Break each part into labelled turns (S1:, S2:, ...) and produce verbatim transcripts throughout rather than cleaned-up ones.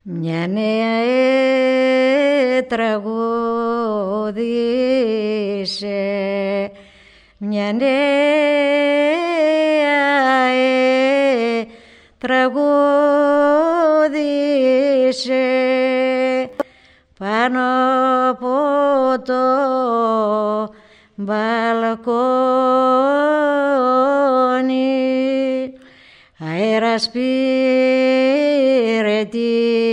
S1: Μια νέα τραγούδισε, μια νέα τραγούδισε πάνω από το μπαλκόνι. Αέρας πήρε τη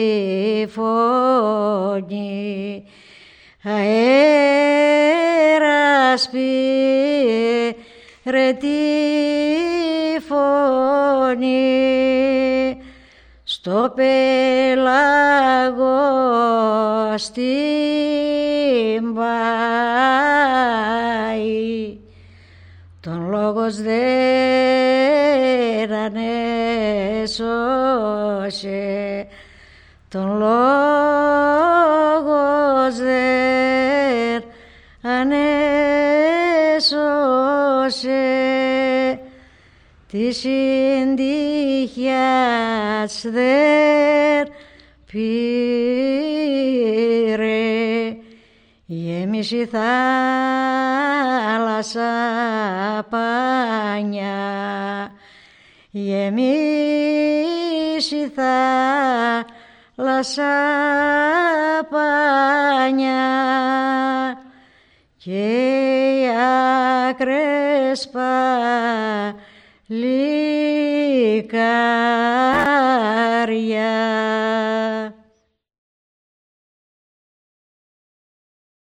S1: φωνή, αέρας πήρε τη φωνή στο πέλαγο στην Πάη. Τον λόγος δεν ανέσωσε, τον λόγος δεν ανέσωσε, τη συντυχιάς δεν πήρε, γέμισε η θάλασσα πάνια, γεμίσει η θάλασσα πάνια και οι άκρες παλικάρια.